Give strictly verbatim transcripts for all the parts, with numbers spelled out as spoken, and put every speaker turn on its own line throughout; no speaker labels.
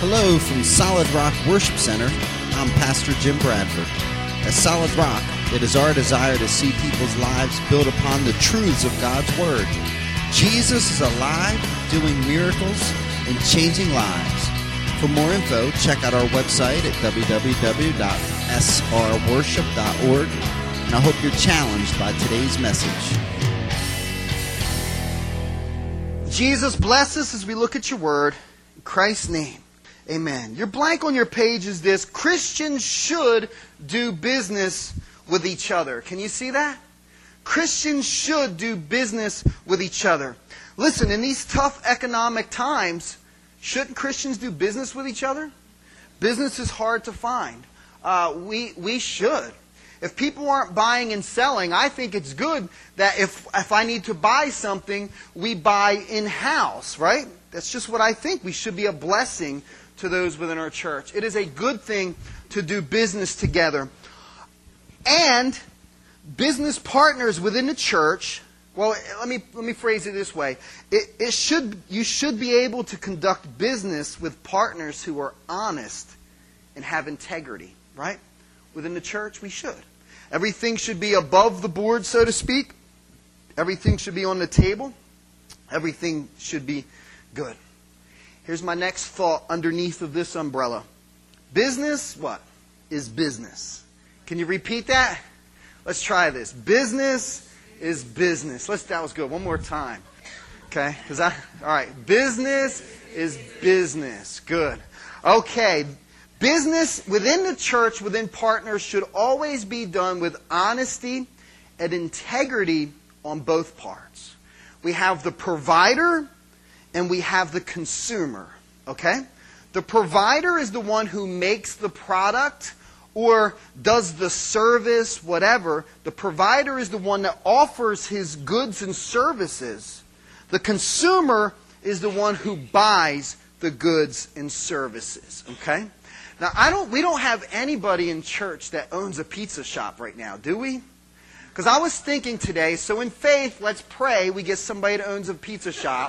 Hello from Solid Rock Worship Center. I'm Pastor Jim Bradford. At Solid Rock, it is our desire to see people's lives built upon the truths of God's Word. Jesus is alive, doing miracles, and changing lives. For more info, check out our website at w w w dot s r worship dot org. And I hope you're challenged by today's message. Jesus, bless us as we look at your Word. In Christ's name. Amen. Your blank on your page is this: Christians should do business with each other. Can you see that? Christians should do business with each other. Listen, in these tough economic times, shouldn't Christians do business with each other? Business is hard to find. Uh, we we should. If people aren't buying and selling, I think it's good that if if I need to buy something, we buy in-house, right? That's just what I think. We should be a blessing to those within our church. It is a good thing to do business together. And business partners within the church, well, let me let me phrase it this way. It, it should you should be able to conduct business with partners who are honest and have integrity, right? Within the church, we should. Everything should be above the board, so to speak. Everything should be on the table. Everything should be good. Here's my next thought underneath of this umbrella. Business, what? Is business. Can you repeat that? Let's try this. Business is business. Let's. That was good. One more time. Okay? Because I. All right. Business is business. Good. Okay. Business within the church, within partners, should always be done with honesty and integrity on both parts. We have the provider and we have the consumer, okay? The provider is the one who makes the product or does the service, whatever. The provider is the one that offers his goods and services. The consumer is the one who buys the goods and services, okay? Now, I don't. we don't have anybody in church that owns a pizza shop right now, do we? Because I was thinking today, so in faith, let's pray we get somebody that owns a pizza shop.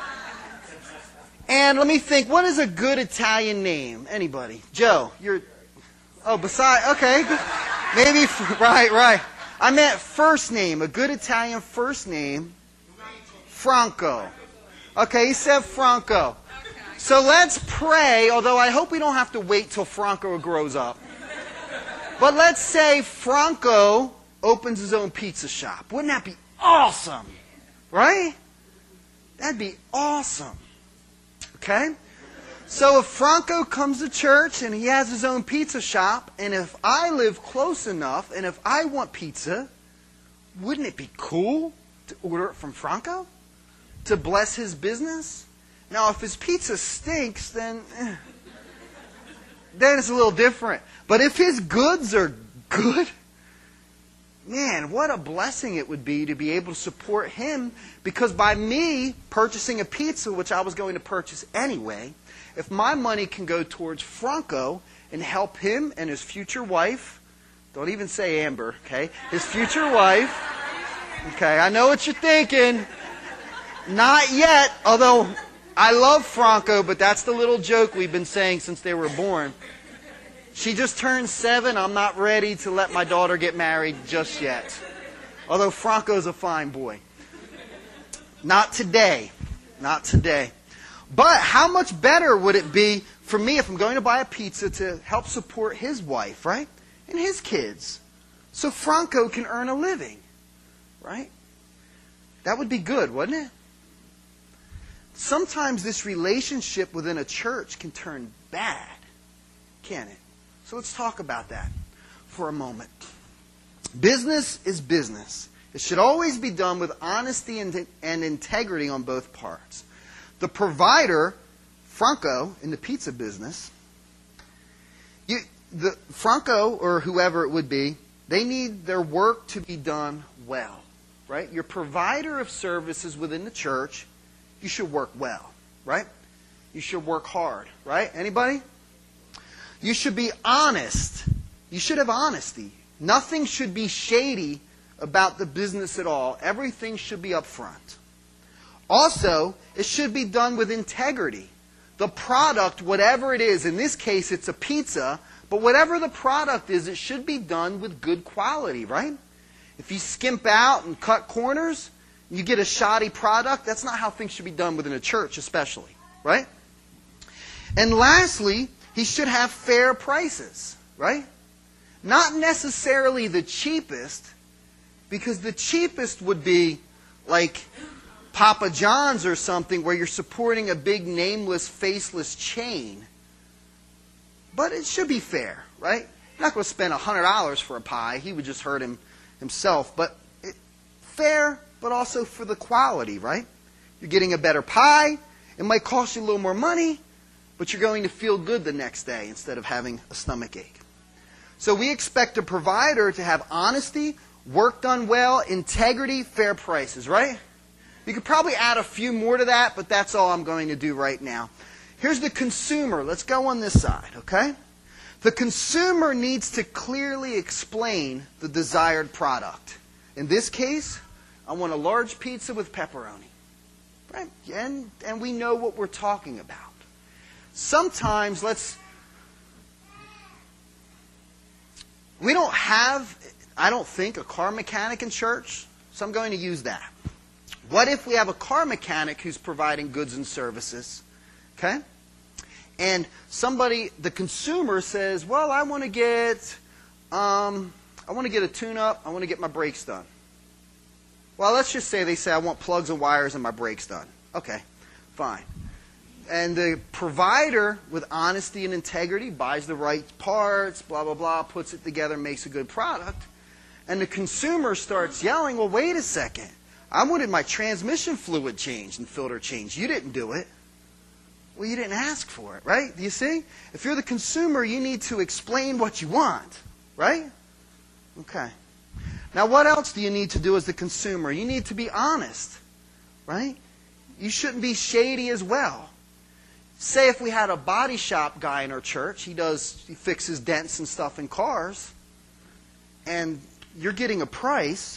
And let me think, what is a good Italian name? Anybody? Joe, you're... Oh, beside... Okay. Maybe... Right, right. I meant first name. A good Italian first name. Franco. Okay, he said Franco. So let's pray, although I hope we don't have to wait till Franco grows up. But let's say Franco opens his own pizza shop. Wouldn't that be awesome? Right? That'd be awesome. Okay? So if Franco comes to church and he has his own pizza shop, and if I live close enough, and if I want pizza, wouldn't it be cool to order it from Franco? To bless his business? Now, if his pizza stinks, then, eh, then it's a little different. But if his goods are good, man, what a blessing it would be to be able to support him, because by me purchasing a pizza, which I was going to purchase anyway, if my money can go towards Franco and help him and his future wife, don't even say Amber, okay, his future wife, okay, I know what you're thinking, not yet, although I love Franco, but that's the little joke we've been saying since they were born. She just turned seven. I'm not ready to let my daughter get married just yet. Although Franco's a fine boy. Not today. Not today. But how much better would it be for me if I'm going to buy a pizza to help support his wife, right? And his kids. So Franco can earn a living. Right? That would be good, wouldn't it? Sometimes this relationship within a church can turn bad. Can it? So let's talk about that for a moment. Business is business. It should always be done with honesty and, and integrity on both parts. The provider, Franco, in the pizza business, you, the Franco or whoever it would be, they need their work to be done well, right? Your provider of services within the church, you should work well, right? You should work hard, right? Anybody? You should be honest. You should have honesty. Nothing should be shady about the business at all. Everything should be up front. Also, it should be done with integrity. the product, whatever it is, in this case it's a pizza, but whatever the product is, it should be done with good quality, right? If you skimp out and cut corners, you get a shoddy product, that's not how things should be done within a church especially, right? And lastly, he should have fair prices, right? Not necessarily the cheapest, because the cheapest would be like Papa John's or something where you're supporting a big nameless, faceless chain. But it should be fair, right? You're not going to spend one hundred dollars for a pie. He would just hurt him himself. But it, fair, but also for the quality, right? You're getting a better pie. It might cost you a little more money, but you're going to feel good the next day instead of having a stomach ache. So we expect a provider to have honesty, work done well, integrity, fair prices, right? You could probably add a few more to that, but that's all I'm going to do right now. Here's the consumer. Let's go on this side, okay? The consumer needs to clearly explain the desired product. In this case, I want a large pizza with pepperoni, right? And, and we know what we're talking about. Sometimes, let's... We don't have, I don't think, a car mechanic in church, so I'm going to use that. What if we have a car mechanic who's providing goods and services, okay? And somebody, the consumer says, well, I want to get, um, I want to get a tune-up, I want to get my brakes done. Well, let's just say they say, I want plugs and wires and my brakes done. Okay, fine. And the provider, with honesty and integrity, buys the right parts, blah, blah, blah, puts it together, makes a good product. And the consumer starts yelling, well, wait a second. I wanted my transmission fluid changed and filter changed. You didn't do it. Well, you didn't ask for it, right? Do you see? If you're the consumer, you need to explain what you want, right? Okay. Now, what else do you need to do as the consumer? You need to be honest, right? You shouldn't be shady as well. Say if we had a body shop guy in our church, he does, he fixes dents and stuff in cars, and you're getting a price,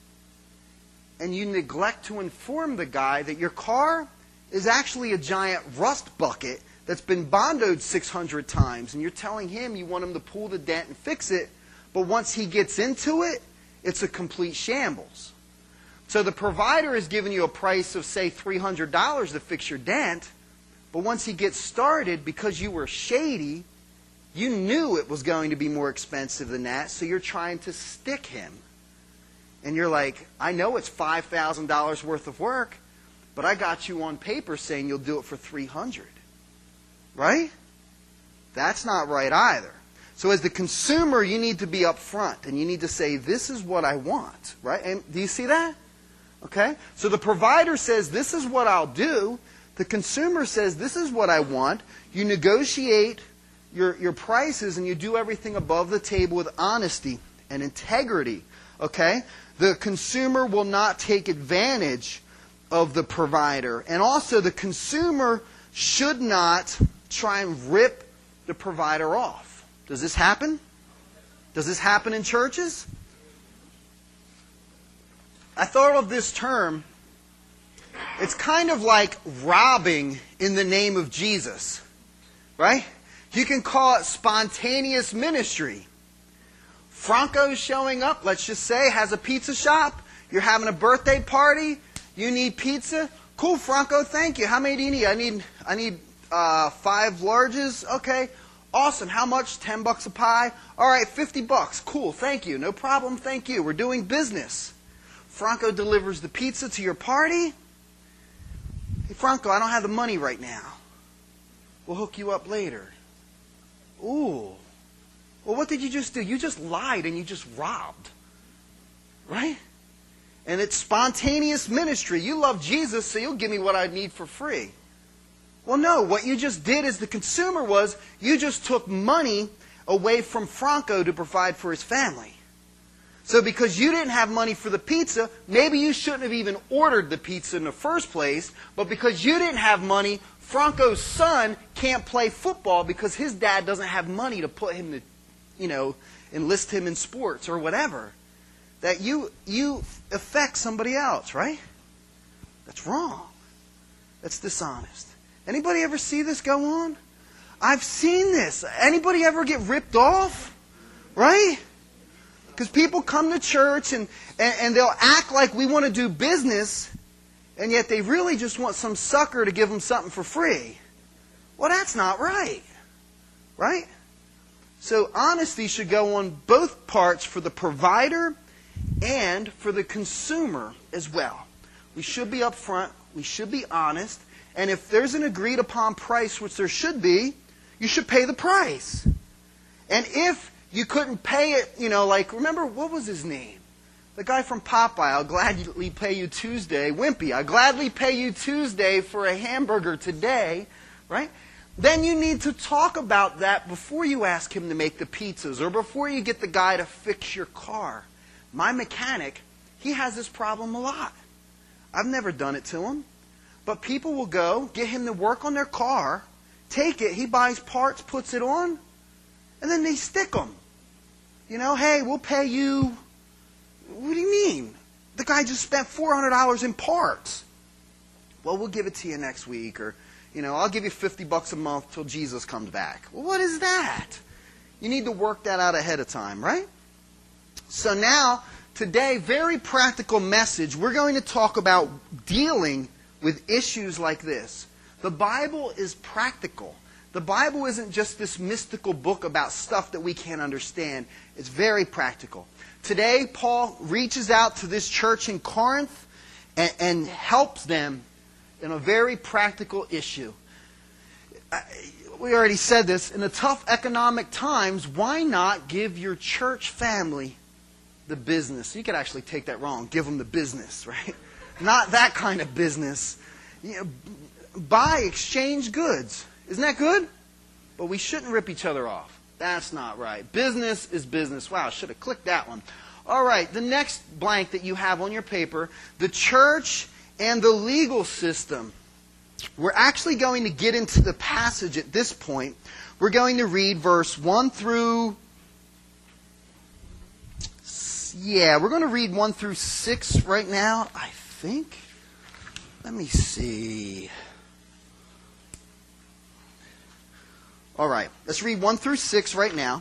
and you neglect to inform the guy that your car is actually a giant rust bucket that's been bondoed six hundred times, and you're telling him you want him to pull the dent and fix it, but once he gets into it, it's a complete shambles. So the provider is giving you a price of, say, three hundred dollars to fix your dent, but once he gets started, because you were shady, you knew it was going to be more expensive than that, so you're trying to stick him. And you're like, I know it's five thousand dollars worth of work, but I got you on paper saying you'll do it for three hundred dollars. Right? That's not right either. So as the consumer, you need to be upfront, and you need to say, this is what I want. Right? And do you see that? Okay? So the provider says, this is what I'll do. The consumer says, this is what I want. You negotiate your, your prices and you do everything above the table with honesty and integrity. Okay? The consumer will not take advantage of the provider. And also the consumer should not try and rip the provider off. Does this happen? Does this happen in churches? I thought of this term. It's kind of like robbing in the name of Jesus, right? You can call it spontaneous ministry. Franco's showing up, let's just say, has a pizza shop. You're having a birthday party. You need pizza. Cool, Franco, thank you. How many do you need? I need I need uh, five larges. Okay, awesome. How much? Ten bucks a pie. All right, fifty bucks. Cool, thank you. No problem, thank you. We're doing business. Franco delivers the pizza to your party. Hey, Franco, I don't have the money right now. We'll hook you up later. Ooh. Well, what did you just do? You just lied and you just robbed. Right? And it's spontaneous ministry. You love Jesus, so you'll give me what I need for free. Well, no. What you just did as the consumer was you just took money away from Franco to provide for his family. So because you didn't have money for the pizza, maybe you shouldn't have even ordered the pizza in the first place, but because you didn't have money, Franco's son can't play football because his dad doesn't have money to put him to, you know, enlist him in sports or whatever. That you you affect somebody else, right? That's wrong. That's dishonest. Anybody ever see this go on? I've seen this. Anybody ever get ripped off? Right? Because people come to church and, and, and they'll act like we want to do business, and yet they really just want some sucker to give them something for free. Well, that's not right. Right? So honesty should go on both parts for the provider and for the consumer as well. We should be upfront. We should be honest. And if there's an agreed upon price, which there should be, you should pay the price. And if you couldn't pay it, you know, like, remember, what was his name? The guy from Popeye, I'll gladly pay you Tuesday. Wimpy, I'll gladly pay you Tuesday for a hamburger today, right? Then you need to talk about that before you ask him to make the pizzas or before you get the guy to fix your car. My mechanic, he has this problem a lot. I've never done it to him. But people will go, get him to work on their car, take it, he buys parts, puts it on, and then they stick them. You know, hey, we'll pay you. What do you mean? The guy just spent four hundred dollars in parts. Well, we'll give it to you next week, or, you know, I'll give you fifty bucks a month till Jesus comes back. Well, what is that? You need to work that out ahead of time, right? So now, today, very practical message. We're going to talk about dealing with issues like this. The Bible is practical. The Bible isn't just this mystical book about stuff that we can't understand. It's very practical. Today, Paul reaches out to this church in Corinth and, and helps them in a very practical issue. We already said this. In the tough economic times, why not give your church family the business? You could actually take that wrong. Give them the business, right? Not that kind of business. You know, buy, exchange goods. Isn't that good? But we shouldn't rip each other off. That's not right. Business is business. Wow, I should have clicked that one. All right, the next blank that you have on your paper, the church and the legal system. We're actually going to get into the passage at this point. We're going to read verse one through... Yeah, we're going to read one through six right now, I think. Let me see. All right, let's read one through six right now.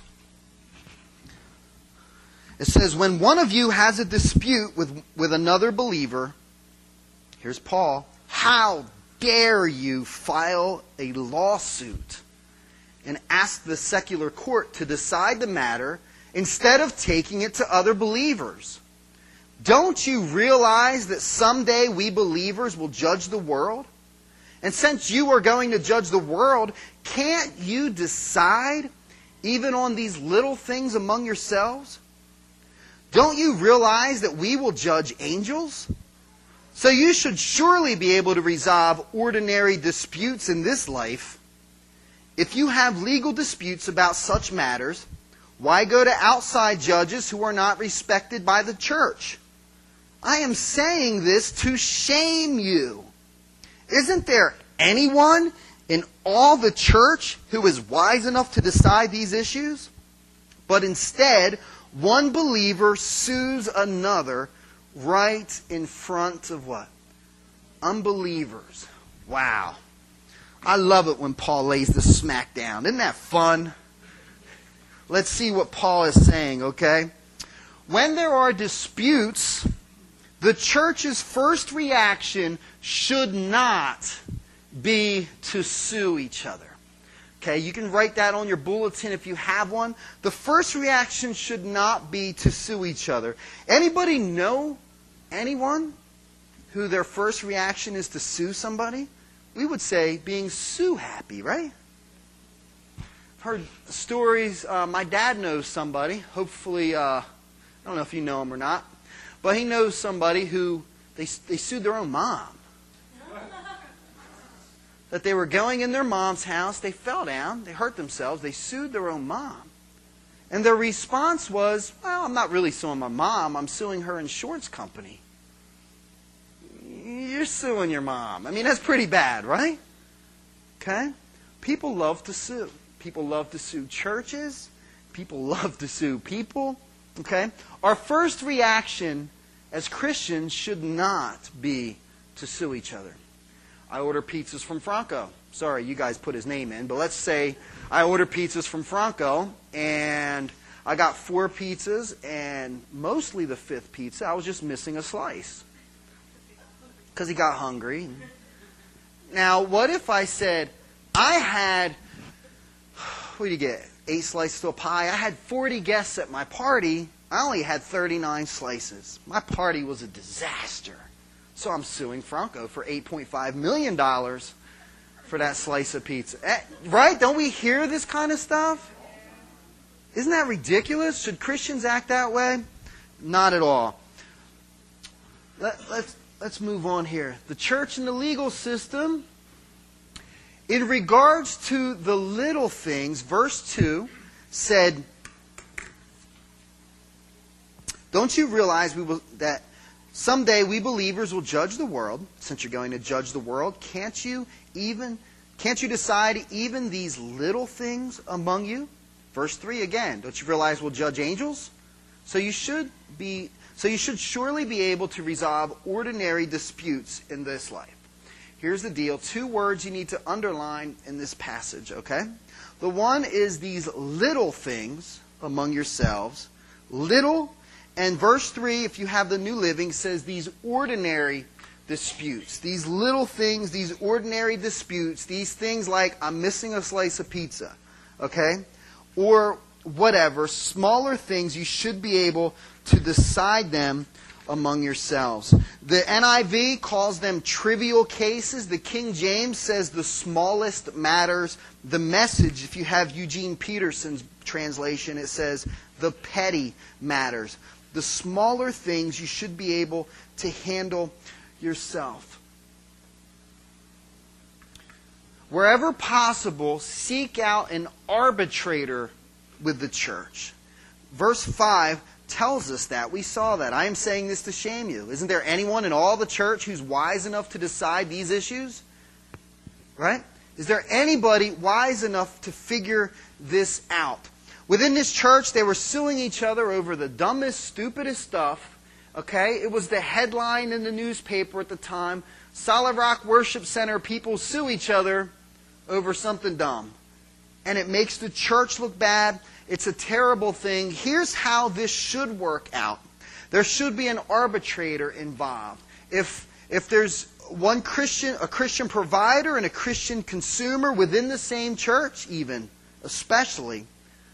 It says, when one of you has a dispute with, with another believer, here's Paul, how dare you file a lawsuit and ask the secular court to decide the matter instead of taking it to other believers? Don't you realize that someday we believers will judge the world? And since you are going to judge the world, can't you decide even on these little things among yourselves? Don't you realize that we will judge angels? So you should surely be able to resolve ordinary disputes in this life. If you have legal disputes about such matters, why go to outside judges who are not respected by the church? I am saying this to shame you. Isn't there anyone in all the church who is wise enough to decide these issues? But instead, one believer sues another right in front of what? Unbelievers. Wow. I love it when Paul lays the smack down. Isn't that fun? Let's see what Paul is saying, okay? When there are disputes, the church's first reaction should not be to sue each other. Okay, you can write that on your bulletin if you have one. The first reaction should not be to sue each other. Anybody know anyone who their first reaction is to sue somebody? We would say being sue happy, right? I've heard stories. Uh, my dad knows somebody. Hopefully, uh, I don't know if you know him or not. But he knows somebody who, they, they sued their own mom. That they were going in their mom's house, they fell down, they hurt themselves, they sued their own mom. And their response was, well, I'm not really suing my mom, I'm suing her insurance company. You're suing your mom. I mean, that's pretty bad, right? Okay? People love to sue. People love to sue churches. People love to sue people. Okay? Our first reaction as Christians should not be to sue each other. I order pizzas from Franco. Sorry, you guys put his name in, but let's say I order pizzas from Franco, and I got four pizzas, and mostly the fifth pizza, I was just missing a slice because he got hungry. Now, what if I said, I had, what do you get, eight slices to a pie? I had forty guests at my party. I only had thirty-nine slices. My party was a disaster. So I'm suing Franco for eight point five million dollars for that slice of pizza. Right? Don't we hear this kind of stuff? Isn't that ridiculous? Should Christians act that way? Not at all. Let, let's, let's move on here. The church and the legal system. In regards to the little things, verse two said, don't you realize we will, that someday we believers will judge the world? Since you're going to judge the world, can't you even can't you decide even these little things among you? Verse three again, don't you realize we'll judge angels? So you should be so you should surely be able to resolve ordinary disputes in this life. Here's the deal, two words you need to underline in this passage, okay? The one is these little things among yourselves, little. And verse three, if you have the New Living, says these ordinary disputes. These little things, these ordinary disputes, these things like I'm missing a slice of pizza, okay? Or whatever, smaller things, you should be able to decide them among yourselves. The N I V calls them trivial cases. The King James says the smallest matters. The Message, if you have Eugene Peterson's translation, it says the petty matters. The smaller things you should be able to handle yourself. Wherever possible, seek out an arbitrator with the church. Verse five tells us that. We saw that. I am saying this to shame you. Isn't there anyone in all the church who's wise enough to decide these issues? Right? Is there anybody wise enough to figure this out? Within this church, they were suing each other over the dumbest, stupidest stuff. Okay? It was the headline in the newspaper at the time. Solid Rock Worship Center people sue each other over something dumb. And it makes the church look bad. It's a terrible thing. Here's how this should work out. There should be an arbitrator involved. If, if there's one Christian, a Christian provider and a Christian consumer within the same church even, especially.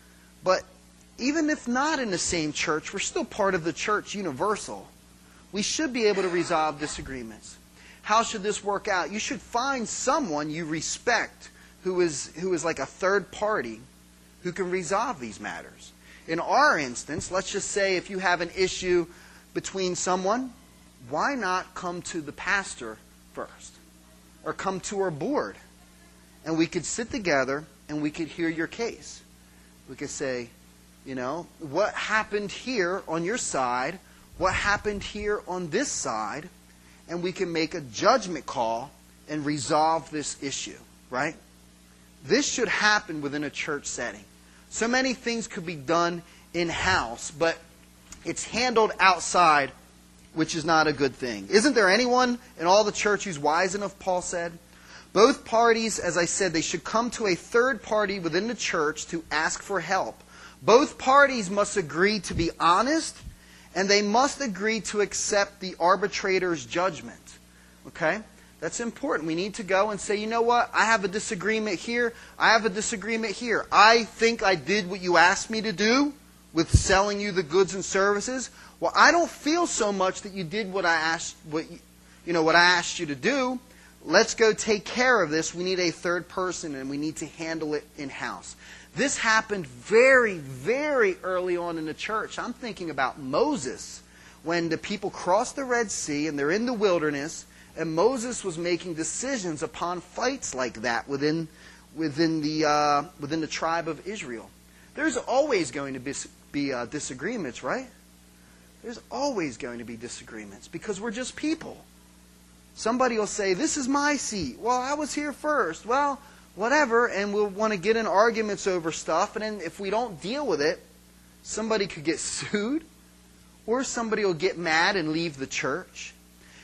But even if not in the same church, we're still part of the church universal. We should be able to resolve disagreements. How should this work out? You should find someone you respect who is, who is like a third party who can resolve these matters. In our instance, let's just say if you have an issue between someone, why not come to the pastor first? Or come to our board? And we could sit together and we could hear your case. We could say, you know, what happened here on your side? What happened here on this side? And we can make a judgment call and resolve this issue, right? This should happen within a church setting. So many things could be done in-house, but it's handled outside, which is not a good thing. Isn't there anyone in all the church who's wise enough, Paul said? Both parties, as I said, they should come to a third party within the church to ask for help. Both parties must agree to be honest, and they must agree to accept the arbitrator's judgment. Okay? That's important. We need to go and say, you know what? I have a disagreement here. I have a disagreement here. I think I did what you asked me to do with selling you the goods and services. Well, I don't feel so much that you did what I asked, what you, you know, what I asked you to do. Let's go take care of this. We need a third person, and we need to handle it in-house. This happened very, very early on in the church. I'm thinking about Moses, when the people crossed the Red Sea and they're in the wilderness, and Moses was making decisions upon fights like that within, within, the, uh, within the tribe of Israel. There's always going to be, be uh, disagreements, right? There's always going to be disagreements because we're just people. Somebody will say, this is my seat. Well, I was here first. Well, whatever. And we'll want to get in arguments over stuff. And then if we don't deal with it, somebody could get sued. Or somebody will get mad and leave the church.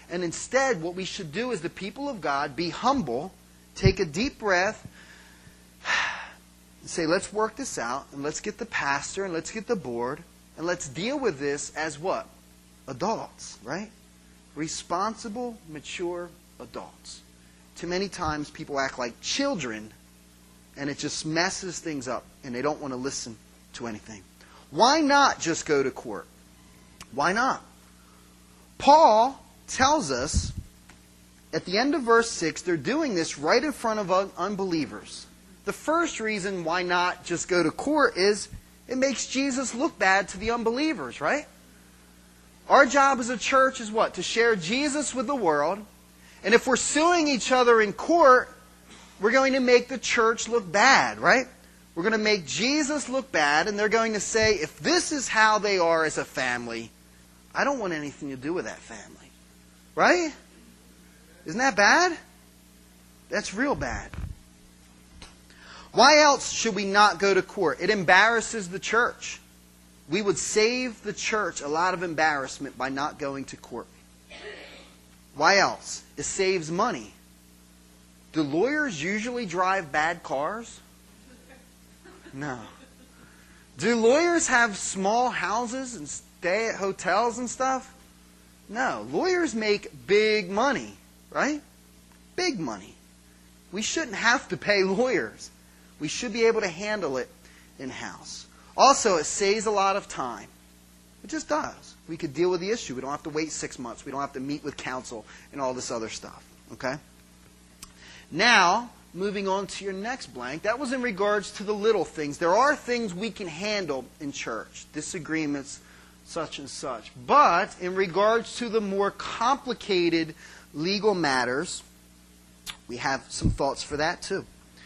And instead, what we should do as the people of God, be humble, take a deep breath, and say, let's work this out, and let's get the pastor, and let's get the board, and let's deal with this as what? Adults, right? Responsible, mature adults. Too many times people act like children, and it just messes things up, and they don't want to listen to anything. Why not just go to court? Why not? Paul tells us at the end of verse six, they're doing this right in front of unbelievers. The first reason why not just go to court is it makes Jesus look bad to the unbelievers, right? Our job as a church is what? To share Jesus with the world. And if we're suing each other in court, we're going to make the church look bad, right? We're going to make Jesus look bad, and they're going to say, if this is how they are as a family, I don't want anything to do with that family. Right? Isn't that bad? That's real bad. Why else should we not go to court? It embarrasses the church. We would save the church a lot of embarrassment by not going to court. Why else? It saves money. Do lawyers usually drive bad cars? No. Do lawyers have small houses and stay at hotels and stuff? No. Lawyers make big money, right? Big money. We shouldn't have to pay lawyers. We should be able to handle it in-house. Also, it saves a lot of time. It just does. We could deal with the issue. We don't have to wait six months. We don't have to meet with counsel and all this other stuff. Okay? Now, moving on to your next blank. That was in regards to the little things. There are things we can handle in church. Disagreements, such and such. But in regards to the more complicated legal matters, we have some thoughts for that too.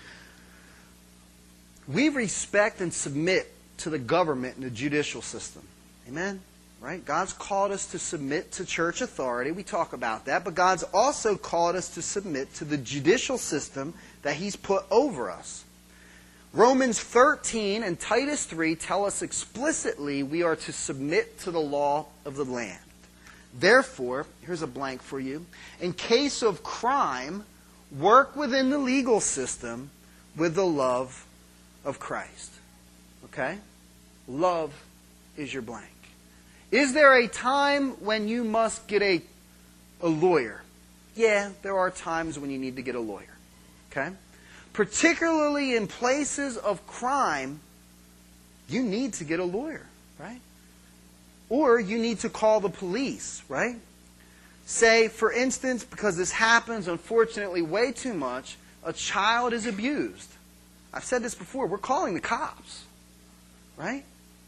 We respect and submit to the government and the judicial system. Amen? Right? God's called us to submit to church authority. We talk about that. But God's also called us to submit to the judicial system that He's put over us. Romans thirteen and Titus three tell us explicitly we are to submit to the law of the land. Therefore, here's a blank for you. In case of crime, work within the legal system with the love of Christ. Okay? Love is your blank. Is there a time when you must get a, a lawyer? Yeah, there are times when you need to get a lawyer. Okay? Particularly in places of crime, you need to get a lawyer, right? Or you need to call the police, right? Say, for instance, because this happens, unfortunately, way too much, a child is abused. I've said this before, we're calling the cops, right?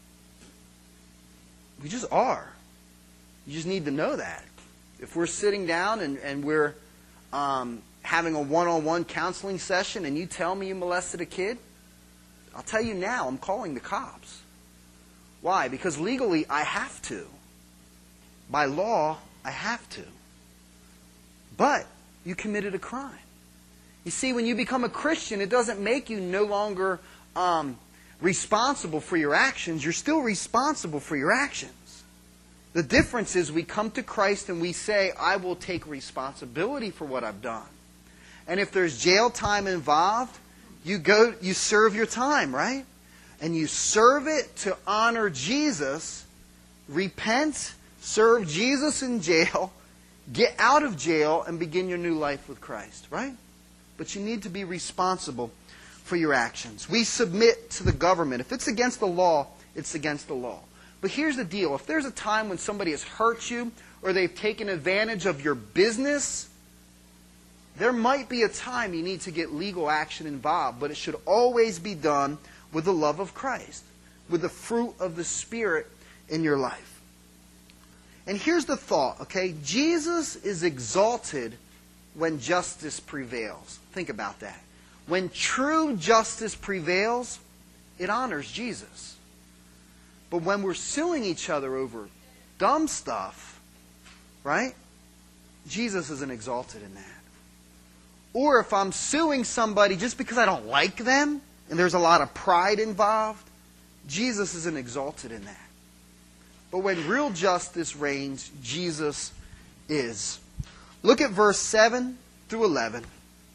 We just are. You just need to know that. If we're sitting down and, and we're um, having a one-on-one counseling session and you tell me you molested a kid, I'll tell you now, I'm calling the cops. Why? Because legally, I have to. By law, I have to. But you committed a crime. You see, when you become a Christian, it doesn't make you no longer um, responsible for your actions. You're still responsible for your actions. The difference is we come to Christ and we say, I will take responsibility for what I've done. And if there's jail time involved, you go, you serve your time, right? And you serve it to honor Jesus, repent, serve Jesus in jail, get out of jail, and begin your new life with Christ, right? But you need to be responsible for your actions. We submit to the government. If it's against the law, it's against the law. But here's the deal. If there's a time when somebody has hurt you or they've taken advantage of your business, there might be a time you need to get legal action involved. But it should always be done with the love of Christ, with the fruit of the Spirit in your life. And here's the thought, okay? Jesus is exalted when justice prevails. Think about that. When true justice prevails, it honors Jesus. But when we're suing each other over dumb stuff, right? Jesus isn't exalted in that. Or if I'm suing somebody just because I don't like them, and there's a lot of pride involved, Jesus isn't exalted in that. But when real justice reigns, Jesus is. Look at verse seven through eleven.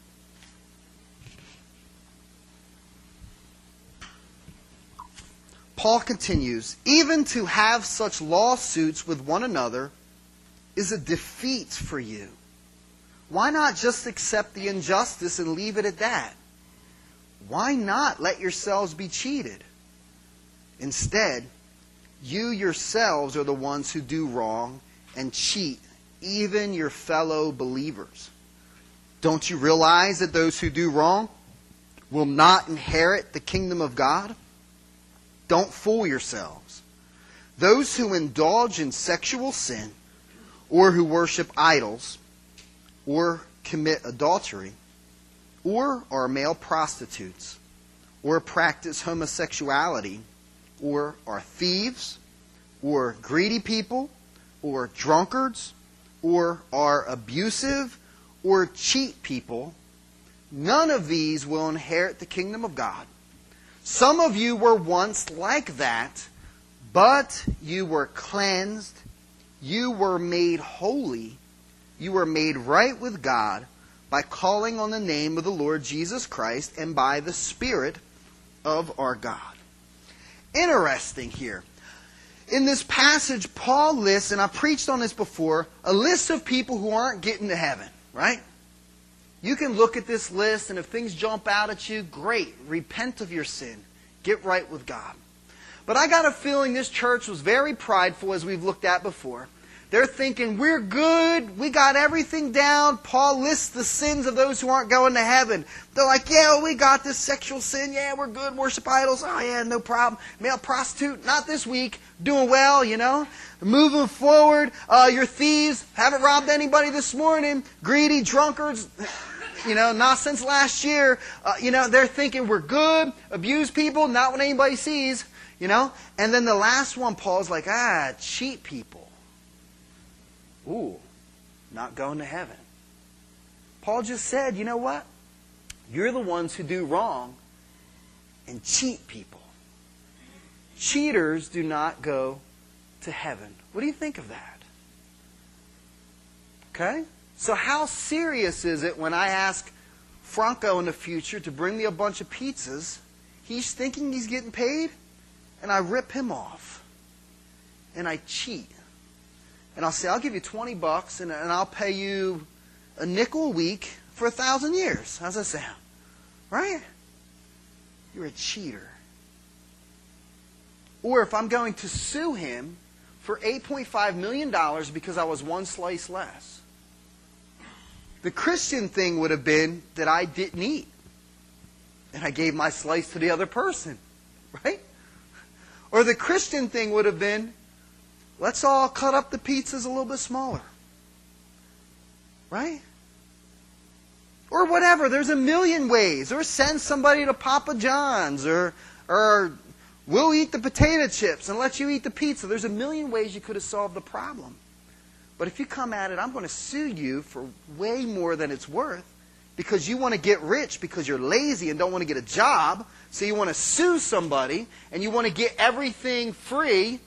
Paul continues, even to have such lawsuits with one another is a defeat for you. Why not just accept the injustice and leave it at that? Why not let yourselves be cheated? Instead, you yourselves are the ones who do wrong and cheat even your fellow believers. Don't you realize that those who do wrong will not inherit the kingdom of God? Don't fool yourselves. Those who indulge in sexual sin, or who worship idols, or commit adultery, or are male prostitutes, or practice homosexuality, or are thieves, or greedy people, or drunkards, or are abusive, or cheat people, none of these will inherit the kingdom of God. Some of you were once like that, but you were cleansed, you were made holy, you were made right with God by calling on the name of the Lord Jesus Christ and by the Spirit of our God. Interesting here. In this passage, Paul lists, and I preached on this before, a list of people who aren't getting to heaven, right? You can look at this list, and if things jump out at you, great. Repent of your sin. Get right with God. But I got a feeling this church was very prideful, as we've looked at before. They're thinking, we're good, we got everything down. Paul lists the sins of those who aren't going to heaven. They're like, yeah, well, we got this sexual sin. Yeah, we're good. Worship idols. Oh, yeah, no problem. Male prostitute, not this week. Doing well, you know. Moving forward. Uh, you're thieves. Haven't robbed anybody this morning. Greedy drunkards. You know, not since last year. Uh, you know, they're thinking we're good. Abuse people, not what anybody sees. You know. And then the last one, Paul's like, ah, cheat people. Ooh, not going to heaven. Paul just said, you know what? You're the ones who do wrong and cheat people. Cheaters do not go to heaven. What do you think of that? Okay? So how serious is it when I ask Franco in the future to bring me a bunch of pizzas? He's thinking he's getting paid, and I rip him off. And I cheat. And I'll say, I'll give you twenty bucks and, and I'll pay you a nickel a week for a thousand years. How's that sound? Right? You're a cheater. Or if I'm going to sue him for eight point five million dollars because I was one slice less. The Christian thing would have been that I didn't eat. And I gave my slice to the other person. Right? Or the Christian thing would have been, let's all cut up the pizzas a little bit smaller. Right? Or whatever. There's a million ways. Or send somebody to Papa John's. Or, or we'll eat the potato chips and let you eat the pizza. There's a million ways you could have solved the problem. But if you come at it, I'm going to sue you for way more than it's worth. Because you want to get rich because you're lazy and don't want to get a job. So you want to sue somebody and you want to get everything free.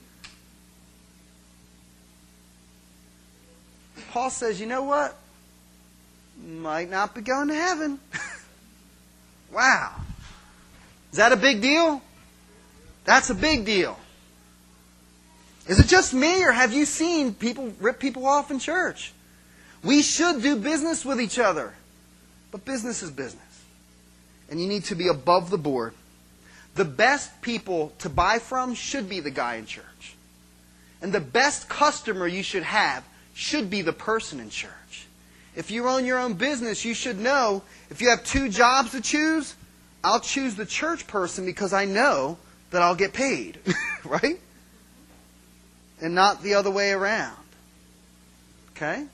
Paul says, you know what? Might not be going to heaven. Wow. Is that a big deal? That's a big deal. Is it just me, or have you seen people rip people off in church? We should do business with each other. But business is business. And you need to be above the board. The best people to buy from should be the guy in church. And the best customer you should have should be the person in church. If you own your own business, you should know if you have two jobs to choose, I'll choose the church person because I know that I'll get paid. Right? And not the other way around. Okay?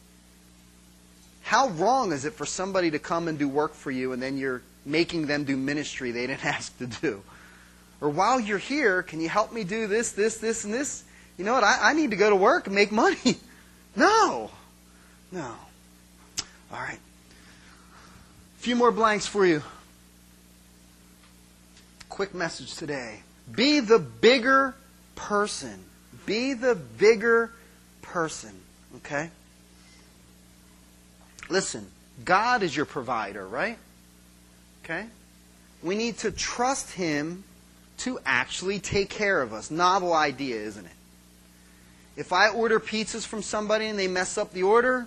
How wrong is it for somebody to come and do work for you and then you're making them do ministry they didn't ask to do? Or while you're here, can you help me do this, this, this, and this? You know what? I, I need to go to work and make money. No. No. All right. A few more blanks for you. Quick message today. Be the bigger person. Be the bigger person. Okay? Listen, God is your provider, right? Okay? We need to trust Him to actually take care of us. Novel idea, isn't it? If I order pizzas from somebody and they mess up the order,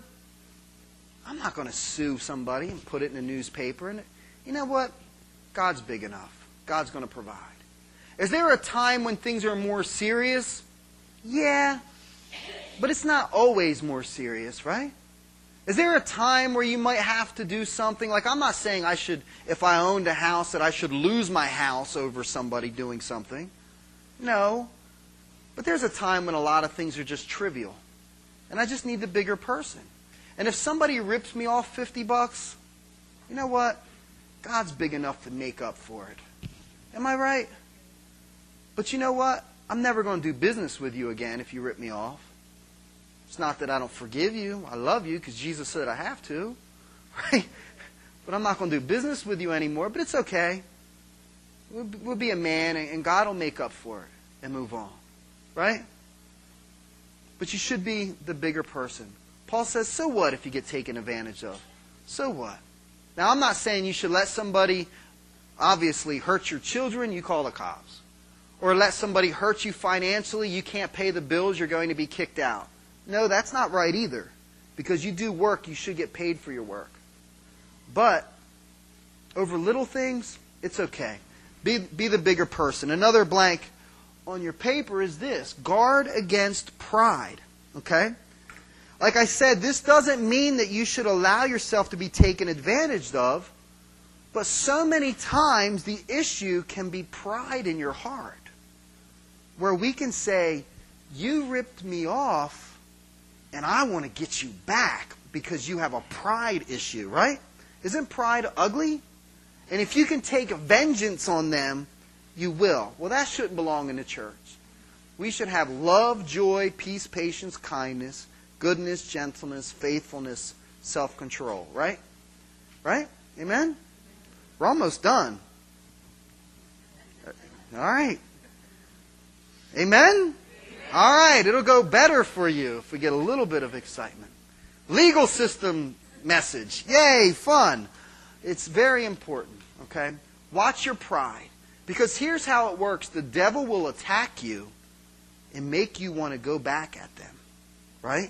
I'm not going to sue somebody and put it in a newspaper. And you know what? God's big enough. God's going to provide. Is there a time when things are more serious? Yeah. But it's not always more serious, right? Is there a time where you might have to do something? Like, I'm not saying I should, if I owned a house, that I should lose my house over somebody doing something. No. But there's a time when a lot of things are just trivial. And I just need the bigger person. And if somebody rips me off fifty bucks, you know what? God's big enough to make up for it. Am I right? But you know what? I'm never going to do business with you again if you rip me off. It's not that I don't forgive you. I love you because Jesus said I have to. Right? But I'm not going to do business with you anymore. But it's okay. We'll, we'll be a man and God will make up for it and move on. Right? But you should be the bigger person. Paul says, so what if you get taken advantage of? So what? Now, I'm not saying you should let somebody obviously hurt your children, you call the cops. Or let somebody hurt you financially, you can't pay the bills, you're going to be kicked out. No, that's not right either. Because you do work, you should get paid for your work. But over little things, it's okay. Be, be the bigger person. Another blank on your paper is this. Guard against pride. Okay? Like I said, this doesn't mean that you should allow yourself to be taken advantage of. But so many times the issue can be pride in your heart. Where we can say, you ripped me off and I want to get you back because you have a pride issue, right? Isn't pride ugly? And if you can take vengeance on them, you will. Well, that shouldn't belong in the church. We should have love, joy, peace, patience, kindness, goodness, gentleness, faithfulness, self-control, right? Right? Amen? We're almost done. All right. Amen? All right. It'll go better for you if we get a little bit of excitement. Legal system message. Yay, fun. It's very important, okay? Watch your pride. Because here's how it works. The devil will attack you and make you want to go back at them. Right?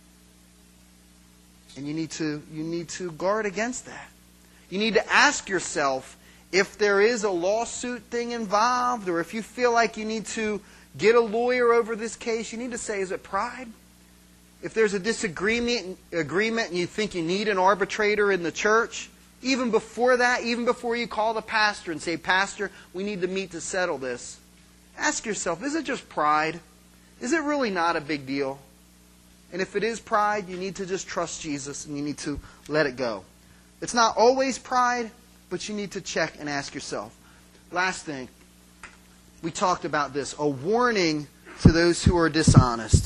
And you need to, you need to guard against that. You need to ask yourself if there is a lawsuit thing involved, or if you feel like you need to get a lawyer over this case, you need to say, is it pride? If there's a disagreement agreement and you think you need an arbitrator in the church, even before that, even before you call the pastor and say, Pastor, we need to meet to settle this, ask yourself, is it just pride? Is it really not a big deal? And if it is pride, you need to just trust Jesus and you need to let it go. It's not always pride, but you need to check and ask yourself. Last thing, we talked about this, a warning to those who are dishonest.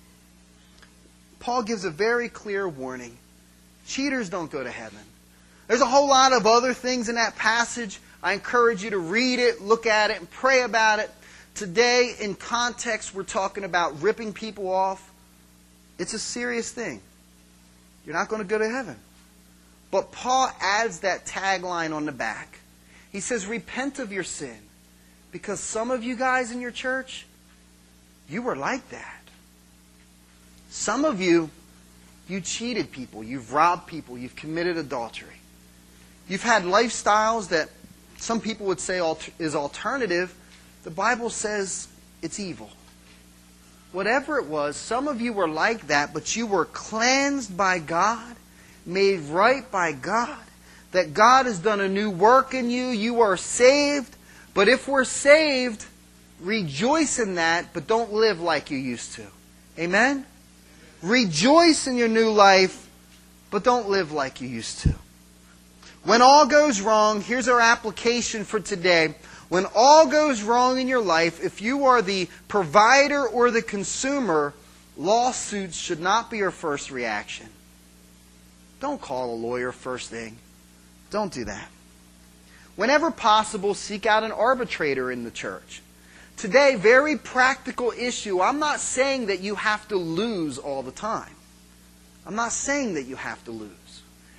Paul gives a very clear warning. Cheaters don't go to heaven. There's a whole lot of other things in that passage. I encourage you to read it, look at it, and pray about it. Today, in context, we're talking about ripping people off. It's a serious thing. You're not going to go to heaven. But Paul adds that tagline on the back. He says, repent of your sin. Because some of you guys in your church, you were like that. Some of you, you cheated people. You've robbed people. You've committed adultery. You've had lifestyles that some people would say is alternative. The Bible says it's evil. Whatever it was, some of you were like that, but you were cleansed by God, made right by God, that God has done a new work in you. You are saved. But if we're saved, rejoice in that, but don't live like you used to. Amen? Rejoice in your new life, but don't live like you used to. When all goes wrong, here's our application for today. When all goes wrong in your life, if you are the provider or the consumer, lawsuits should not be your first reaction. Don't call a lawyer first thing. Don't do that. Whenever possible, seek out an arbitrator in the church. Today, very practical issue. I'm not saying that you have to lose all the time. I'm not saying that you have to lose.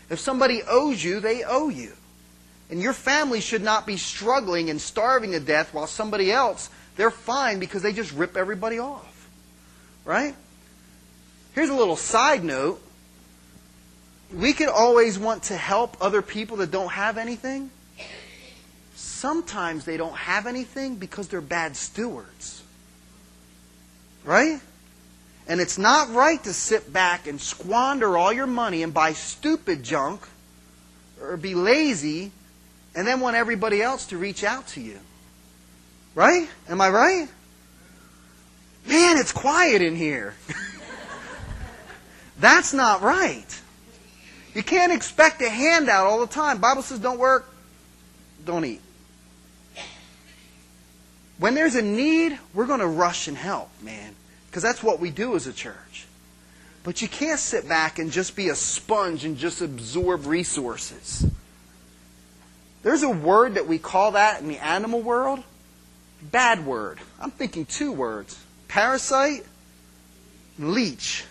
If somebody owes you, they owe you. And your family should not be struggling and starving to death while somebody else, they're fine because they just rip everybody off. Right? Here's a little side note. We could always want to help other people that don't have anything. Sometimes they don't have anything because they're bad stewards. Right? And it's not right to sit back and squander all your money and buy stupid junk or be lazy and then want everybody else to reach out to you. Right? Am I right? Man, it's quiet in here. That's not right. You can't expect a handout all the time. Bible says don't work, don't eat. When there's a need, we're going to rush and help, man. Because that's what we do as a church. But you can't sit back and just be a sponge and just absorb resources. There's a word that we call that in the animal world. Bad word. I'm thinking two words. Parasite and leech.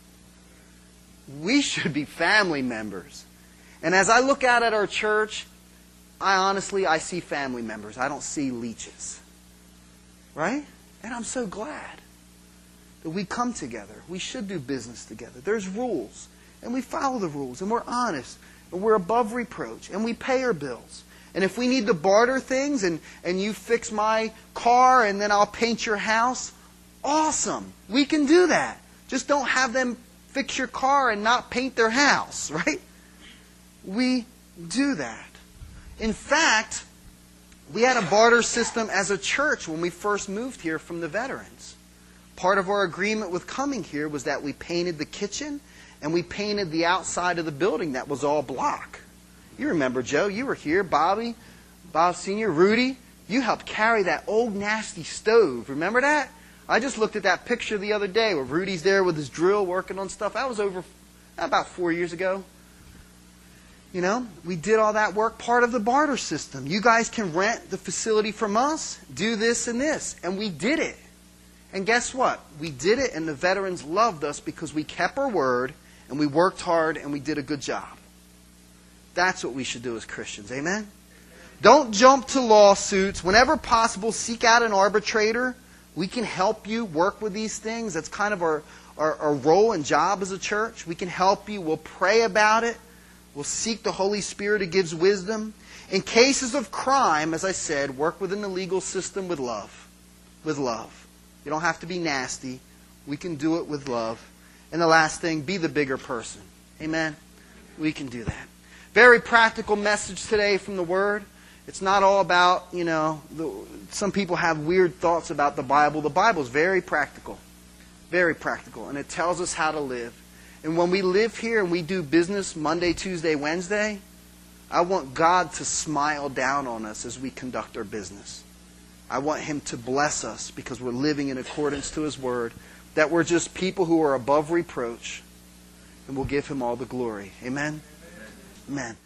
We should be family members. And as I look out at our church, I honestly, I see family members. I don't see leeches. Right? And I'm so glad that we come together. We should do business together. There's rules. And we follow the rules. And we're honest. And we're above reproach. And we pay our bills. And if we need to barter things and, and you fix my car and then I'll paint your house, awesome. We can do that. Just don't have them fix your car and not paint their house, right? We do that. In fact, we had a barter system as a church when we first moved here from the veterans. Part of our agreement with coming here was that we painted the kitchen and we painted the outside of the building that was all block. You remember, Joe, you were here, Bobby, Bob Senior, Rudy. You helped carry that old nasty stove. Remember that? I just looked at that picture the other day where Rudy's there with his drill working on stuff. That was over about four years ago. You know, we did all that work, part of the barter system. You guys can rent the facility from us, do this and this. And we did it. And guess what? We did it and the veterans loved us because we kept our word and we worked hard and we did a good job. That's what we should do as Christians. Amen? Don't jump to lawsuits. Whenever possible, seek out an arbitrator. We can help you work with these things. That's kind of our, our, our role and job as a church. We can help you. We'll pray about it. We'll seek the Holy Spirit who gives wisdom. In cases of crime, as I said, work within the legal system with love. With love. You don't have to be nasty. We can do it with love. And the last thing, be the bigger person. Amen? We can do that. Very practical message today from the Word. It's not all about, you know, the, some people have weird thoughts about the Bible. The Bible is very practical. Very practical. And it tells us how to live. And when we live here and we do business Monday, Tuesday, Wednesday, I want God to smile down on us as we conduct our business. I want Him to bless us because we're living in accordance to His Word. That we're just people who are above reproach. And we'll give Him all the glory. Amen? Amen. Amen.